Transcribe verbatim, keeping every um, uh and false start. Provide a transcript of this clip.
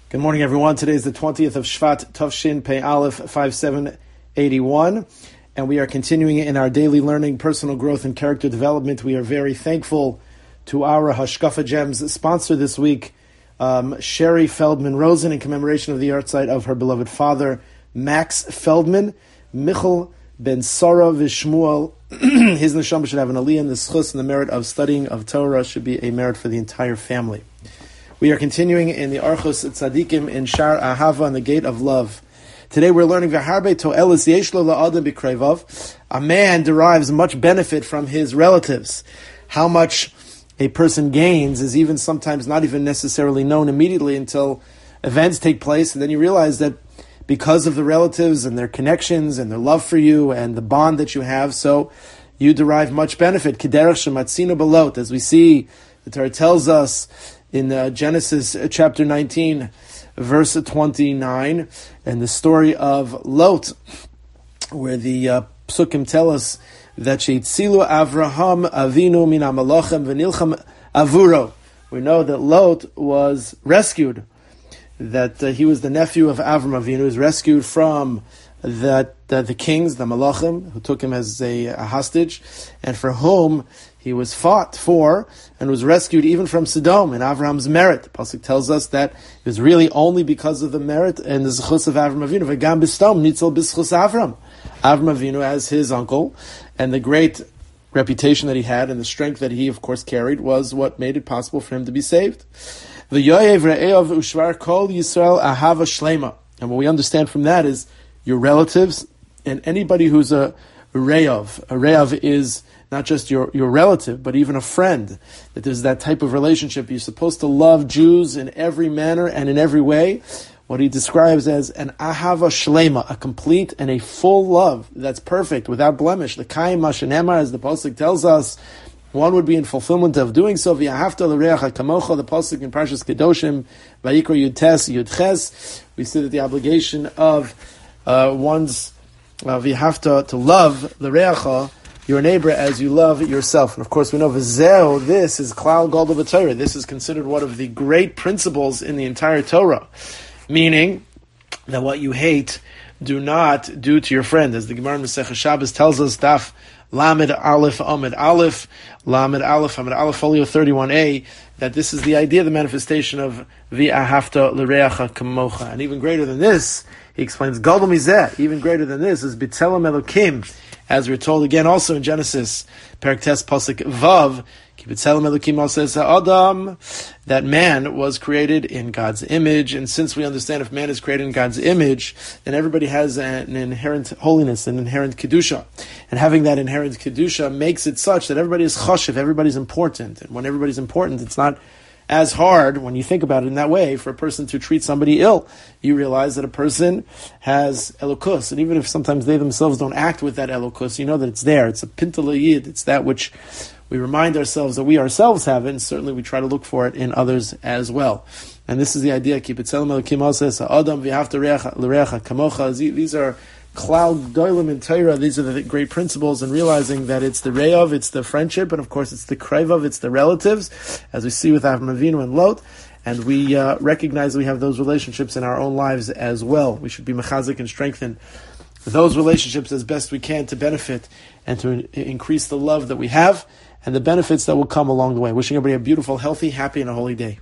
Good morning, everyone. Today is the twentieth of Shvat, Tavshin Pei Aleph, five seven eighty-one, and we are continuing in our daily learning, personal growth, and character development. We are very thankful to our Hashkafa Gems sponsor this week, um, Sherry Feldman Rosen, in commemoration of the yahrzeit of her beloved father, Max Feldman. Michal ben Sarah Vishmuel, his neshama should have an aliyah, and the schus and the merit of studying of Torah should be a merit for the entire family. We are continuing in the Archos Tzadikim in Shar Ahava, on the gate of love. Today we're learning V'harbe to'elis yesh lo la'adam b'kreivav. A man derives much benefit from his relatives. How much a person gains is even sometimes not even necessarily known immediately until events take place, and then you realize that because of the relatives and their connections and their love for you and the bond that you have, so you derive much benefit. Kederach shematzina balot, as we see, the Torah tells us in uh, Genesis uh, chapter nineteen, verse twenty-nine, and the story of Lot, where the uh, psukim tell us that sheitzilu Avraham Avinu min hamalachim v'nilcham avuro. We know that Lot was rescued, that uh, he was the nephew of Avram Avinu, was rescued from that uh, the kings, the malachim, who took him as a, a hostage, and for whom he was fought for and was rescued even from Sodom in Avram's merit. The pasuk tells us that it was really only because of the merit and the zechus of Avram Avinu. V'gam b'stom nitzel b'zechus Avram. Avram Avinu, as his uncle, and the great reputation that he had and the strength that he, of course, carried was what made it possible for him to be saved. V'yoyev re'eov ushvar kol Yisrael ahava shlema. And what we understand from that is your relatives and anybody who's a re'ev. A re'ev is not just your, your relative, but even a friend. That there's that type of relationship. You're supposed to love Jews in every manner and in every way. What he describes as an ahava shlema, a complete and a full love that's perfect, without blemish. The kaim mashenemar, as the pasuk tells us, one would be in fulfillment of doing so. V'yahavta l'reacha kamocha, the pasuk in Parshas Kedoshim, vayikra yudtes yudches. We see that the obligation of uh, one's uh, v'yahavta to love l'reacha, your neighbor, as you love yourself. And of course we know v'zeo, this is klal gadol b'Torah. This is considered one of the great principles in the entire Torah. Meaning that what you hate, do not do to your friend. As the Gemara in Masechah Shabbos tells us, Daf Lamed Aleph Amid Aleph, Lamed Aleph Amid Aleph, folio thirty-one a, that this is the idea, the manifestation of V'ahavta l'reacha kamocha. And even greater than this, he explains, Gadol mizeh, even greater than this, is B'tzelem Elokim, as we're told again also in Genesis, Perek Tes Pasuk Vav, B'tzelem Elokim also says Adam, that man was created in God's image, and since we understand if man is created in God's image, then everybody has an inherent holiness, an inherent kedusha, and having that inherent kedusha makes it such that everybody is chashiv, everybody's important, and when everybody's important, it's not as hard, when you think about it in that way, for a person to treat somebody ill. You realize that a person has elokus, and even if sometimes they themselves don't act with that elokus, you know that it's there. It's a pintal yid. It's that which we remind ourselves that we ourselves have it, and certainly we try to look for it in others as well. And this is the idea. Keep it tzelem elokim says Adam v'yahavta l'reacha kamocha. These are klal doilim in Torah. These are the great principles, and realizing that it's the re'av, it's the friendship, and of course it's the kreivav, it's the relatives, as we see with Avram Avinu and Lot. And we uh, recognize we have those relationships in our own lives as well. We should be mechazik and strengthen those relationships as best we can to benefit and to increase the love that we have and the benefits that will come along the way. Wishing everybody a beautiful, healthy, happy, and a holy day.